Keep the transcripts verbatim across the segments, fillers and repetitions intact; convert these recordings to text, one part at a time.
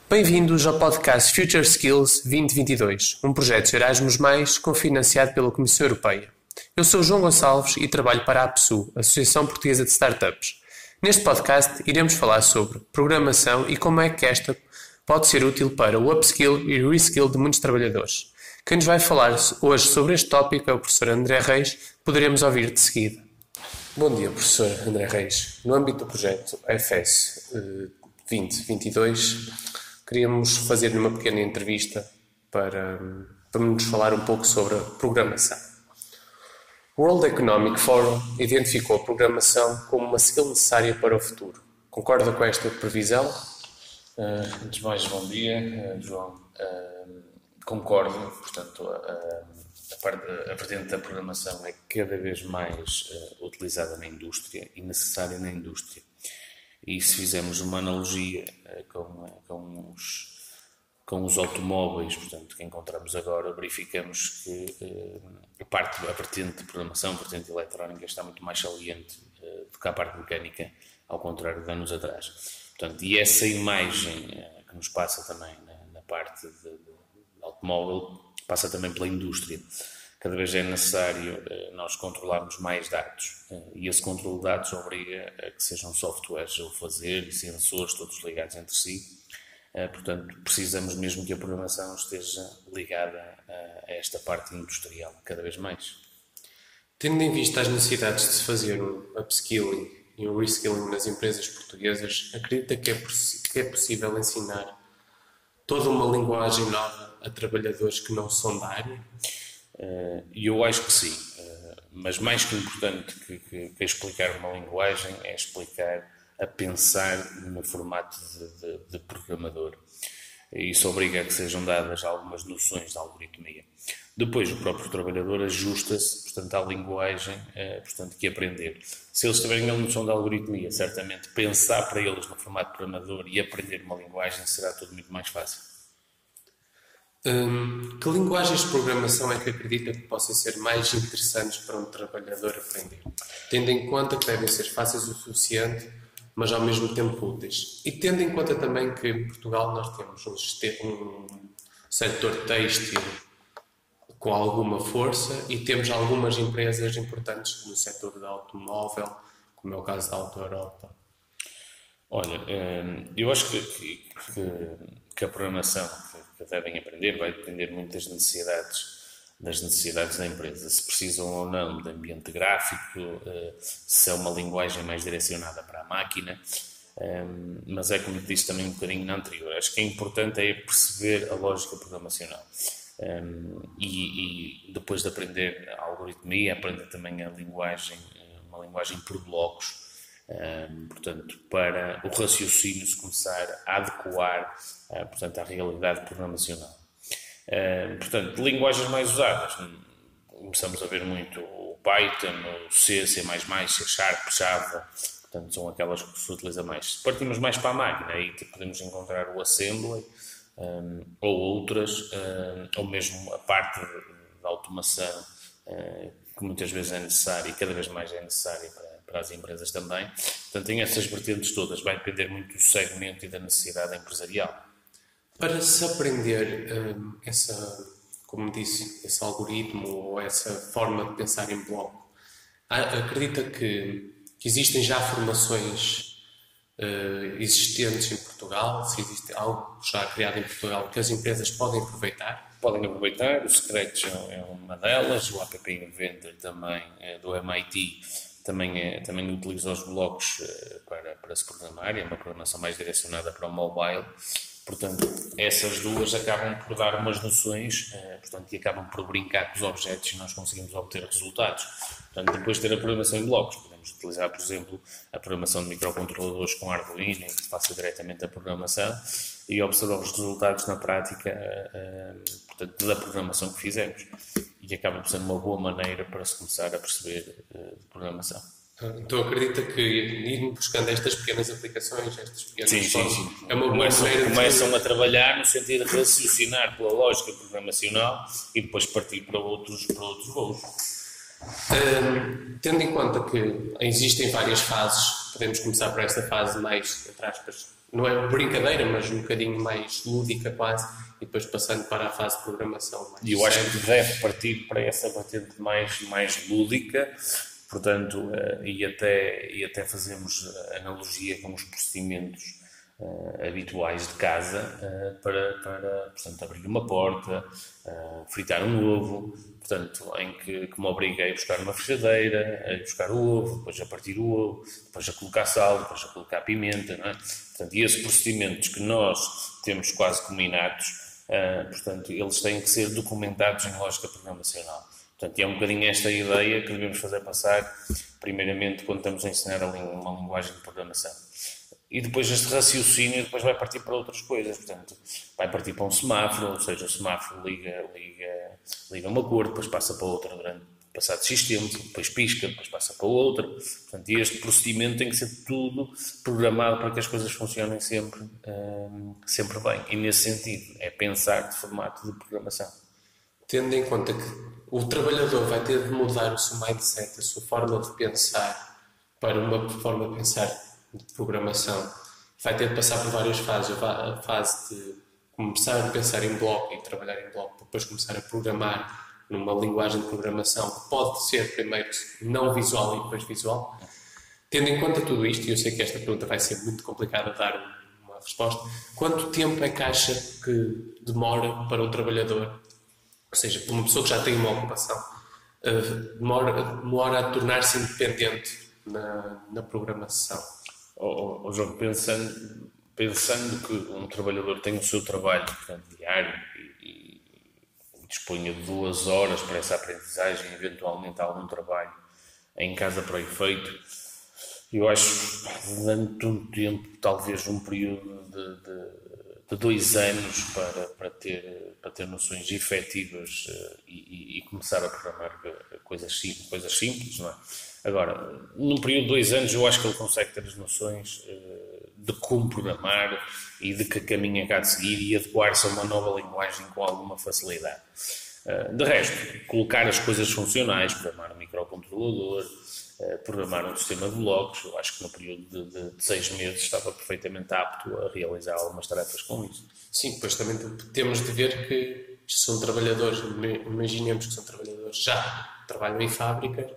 Bem-vindos ao podcast Future Skills vinte vinte e dois, um projeto Erasmus mais, cofinanciado pela Comissão Europeia. Eu sou João Gonçalves e trabalho para a APSU, Associação Portuguesa de Startups. Neste podcast iremos falar sobre programação e como é que esta pode ser útil para o upskill e reskill de muitos trabalhadores. Quem nos vai falar hoje sobre este tópico é o professor André Reis, que poderemos ouvir de seguida. Bom dia, professor André Reis. No âmbito do projeto F S vinte vinte e dois, queríamos fazer uma pequena entrevista para, para nos falar um pouco sobre a programação. O World Economic Forum identificou a programação como uma skill necessária para o futuro. Concorda com esta previsão? Uh, antes de mais, bom dia, uh, João. Uh, concordo, portanto, uh, a, parte, a vertente da programação é cada vez mais uh, utilizada na indústria e necessária na indústria. E se fizermos uma analogia uh, com, uh, com, os, com os automóveis, portanto, que encontramos agora, verificamos que uh, a parte, a vertente de programação, a vertente eletrónica está muito mais saliente uh, do que a parte mecânica, ao contrário de anos atrás. Portanto, e essa imagem uh, que nos passa também na, na parte de, de, de automóvel, passa também pela indústria. Cada vez é necessário uh, nós controlarmos mais dados uh, e esse controle de dados obriga a que sejam softwares a o fazer e sensores todos ligados entre si. Uh, portanto, precisamos mesmo que a programação esteja ligada uh, a esta parte industrial cada vez mais. Tendo em vista as necessidades de se fazer um upskilling e um reskilling nas empresas portuguesas, acredita que é, que é possível ensinar toda uma linguagem nova a trabalhadores que não são da área? E uh, eu acho que sim, uh, mas mais que importante que, que, que explicar uma linguagem é explicar a pensar no formato de, de, de programador. Isso obriga a que sejam dadas algumas noções de algoritmia. Depois, o próprio trabalhador ajusta-se, portanto, à linguagem eh, portanto, que aprender. Se eles tiverem a noção de algoritmia, certamente pensar para eles no formato programador e aprender uma linguagem será tudo muito mais fácil. Hum, que linguagens de programação é que acredita que possam ser mais interessantes para um trabalhador aprender? Tendo em conta que devem ser fáceis o suficiente, mas ao mesmo tempo úteis. E tendo em conta também que em Portugal nós temos um, um setor têxtil com alguma força e temos algumas empresas importantes no setor do automóvel, como é o caso da Auto Europa. Olha, eu acho que, que, que a programação que devem aprender vai depender muito das necessidades das necessidades da empresa, se precisam ou não de ambiente gráfico, se é uma linguagem mais direcionada para a máquina, mas é como disse também um bocadinho na anterior, acho que é importante é perceber a lógica programacional e, e depois de aprender a algoritmia, aprender também a linguagem, uma linguagem por blocos, portanto, para o raciocínio se começar a adequar portanto, à realidade programacional. Uh, portanto, linguagens mais usadas, começamos a ver muito o Python, o C, C++, C Sharp, Java, portanto são aquelas que se utiliza mais. Se partimos mais para a máquina, aí podemos encontrar o Assembly um, ou outras, um, ou mesmo a parte da automação uh, que muitas vezes é necessária e cada vez mais é necessária para, para as empresas também. Portanto, tem essas vertentes todas, vai depender muito do segmento e da necessidade empresarial. Para se aprender um, essa, como disse, esse algoritmo ou essa forma de pensar em bloco, acredita que, que existem já formações uh, existentes em Portugal? Se existe algo já criado em Portugal que as empresas podem aproveitar? Podem aproveitar, o Scratch é uma delas, o App Inventor também é do M I T também, é, também utiliza os blocos uh, para, para se programar, é uma programação mais direcionada para o mobile. Portanto, essas duas acabam por dar umas noções, eh, portanto, e acabam por brincar com os objetos e nós conseguimos obter resultados. Portanto, depois de ter a programação em blocos, podemos utilizar, por exemplo, a programação de microcontroladores com Arduino, que se faça diretamente a programação, e observar os resultados na prática eh, portanto, da programação que fizemos. E acaba por ser uma boa maneira para se começar a perceber eh, de programação. Então acredita que ir buscando estas pequenas aplicações, estas pequenas sim, sim, sim. é uma boa começam, maneira começam de... a trabalhar no sentido de raciocinar pela lógica programacional e depois partir para outros, para outros voos. Um, tendo em conta que existem várias fases, podemos começar por esta fase mais, entre aspas, não é brincadeira, mas um bocadinho mais lúdica quase, e depois passando para a fase de programação. E eu acho que deve partir para essa vertente mais, mais lúdica, portanto, e até, e até fazemos analogia com os procedimentos Uh, habituais de casa uh, para, para portanto, abrir uma porta, uh, fritar um ovo, portanto, em que, que me obriguei a buscar uma frigideira, a buscar o ovo, depois a partir o ovo, depois a colocar sal, depois a colocar pimenta, não é? Portanto, e esses procedimentos que nós temos quase como inatos, uh, portanto, eles têm que ser documentados em lógica programacional. Portanto, é um bocadinho esta ideia que devemos fazer passar, primeiramente, quando estamos a ensinar uma linguagem de programação. E depois este raciocínio depois vai partir para outras coisas, portanto, vai partir para um semáforo, ou seja, o semáforo liga, liga, liga uma cor, depois passa para outra durante passado X tempo, depois pisca, depois passa para outra. Portanto, e este procedimento tem que ser tudo programado para que as coisas funcionem sempre, hum, sempre bem. E nesse sentido, é pensar de formato de programação. Tendo em conta que o trabalhador vai ter de mudar o seu mindset, a sua forma de pensar, para uma forma de pensar de programação, vai ter de passar por várias fases. A fase de começar a pensar em bloco e trabalhar em bloco, depois começar a programar numa linguagem de programação que pode ser primeiro não visual e depois visual. Tendo em conta tudo isto, e eu sei que esta pergunta vai ser muito complicada de dar uma resposta, quanto tempo é que acha que demora para um trabalhador, ou seja, para uma pessoa que já tem uma ocupação, demora, demora a tornar-se independente na, na programação? Ou, ou João, pensando, pensando que um trabalhador tem o seu trabalho, portanto, diário e, e, e disponha de duas horas para essa aprendizagem, eventualmente algum trabalho em casa para efeito, eu acho, durante um tempo, talvez um período de, de, de dois anos para, para, ter, para ter noções efetivas uh, e, e começar a programar coisas, coisas simples, não é? Agora, num período de dois anos, eu acho que ele consegue ter as noções uh, de como programar e de que caminho é cá de seguir e adequar-se a uma nova linguagem com alguma facilidade. Uh, de resto, colocar as coisas funcionais, programar um microcontrolador, uh, programar um sistema de blocos, eu acho que no período de, de, de seis meses estava perfeitamente apto a realizar algumas tarefas com isso. Sim, depois também temos de ver que são trabalhadores, imaginemos que são trabalhadores já trabalham em fábricas.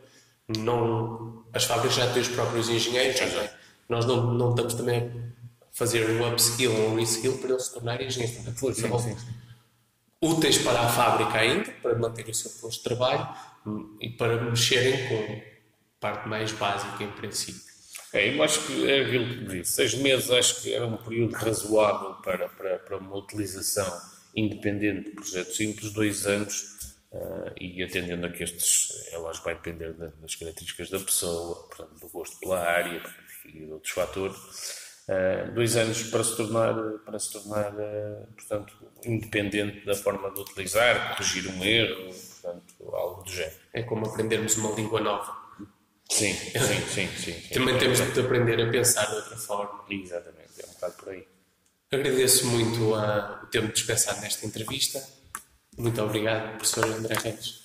Não, as fábricas já têm os próprios engenheiros, já têm. Nós não, não estamos também a fazer um upskill ou um reskill para eles se tornarem engenheiros. Portanto, sim, sim, sim. Úteis para a fábrica ainda, para manter o seu posto de trabalho e para mexerem com a parte mais básica em princípio. É, eu acho que é aquilo que disse. Seis meses acho que era um período razoável para, para, para uma utilização independente de projetos simples. Dois anos. Uh, e atendendo a que estes, é lógico, vai depender das características da pessoa, portanto, do gosto pela área e de outros fatores, uh, dois anos para se tornar, para se tornar uh, portanto, independente da forma de utilizar, corrigir um erro, portanto, algo do género. É como aprendermos uma língua nova. Sim, sim, sim. sim, sim. Também temos de aprender a pensar de outra forma. Exatamente, é um bocado por aí. Agradeço muito uh, o tempo dispensado nesta entrevista. Muito obrigado, professor André Reis.